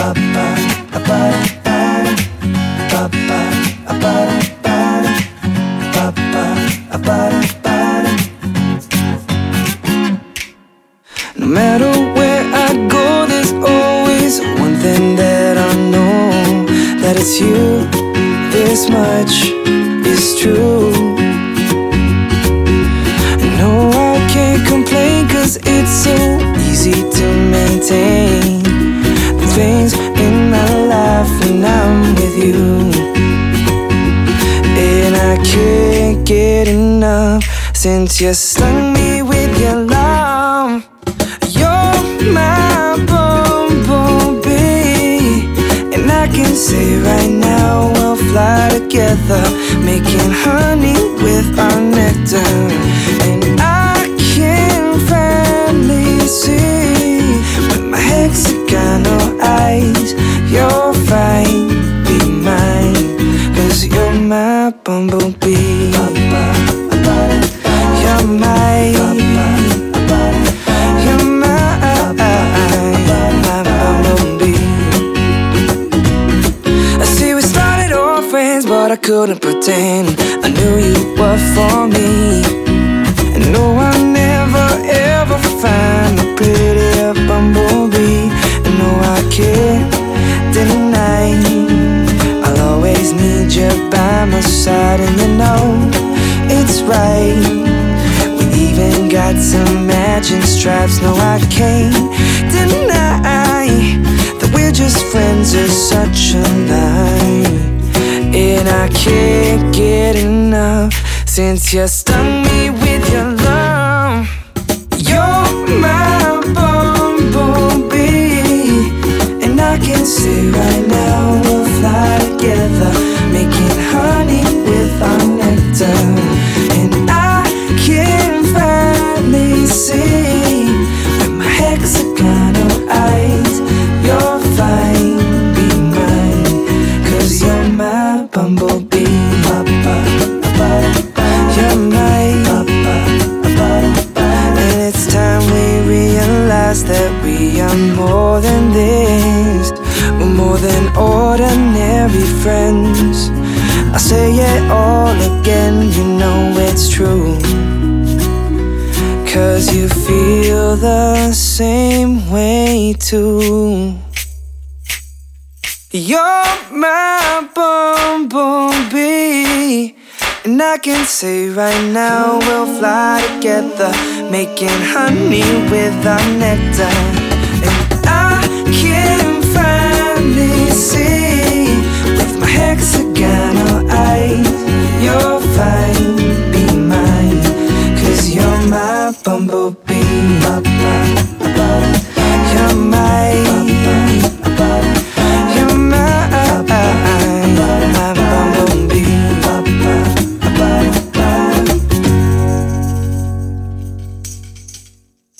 No matter where I go, there's always one thing that I know, that it's you. This much is true. No, I can't complain, 'cause it's so easy to maintain the things in my life when I'm with you. And I can't get enough since you stung me with your love. You're my bumblebee, and I can say right now we'll fly together, making honey with our nectar. And I can finally see with my hexagonal eyes, you're fine, be mine, 'cause you're my bumblebee. You're my bumblebee. I see we started off friends, but I couldn't pretend I knew you were for me. And no, I'll never ever find a prettier bumblebee. And no, I can't deny I'll always need you by my side. And you know it's right, we even got some matching stripes. No, I can't deny that we're just friends, is such a lie. And I can't get enough since you stung me with your love. You're my bumblebee, and I can say right now we'll fly together, making honey with our nectar. And I can finally see with my hexagonal eyes, you're fine, be mine, 'cause you're my bumblebee. You're mine. And it's time we realize that we are more than this. We're more than ordinary friends. I say it all again, you know it's true, 'cause you feel the same way too. You're my bumblebee, and I can say right now we'll fly together, making honey with our nectar. And I can finally see with my hexagonal eyes, you're fine, be mine, 'cause you're my bumblebee.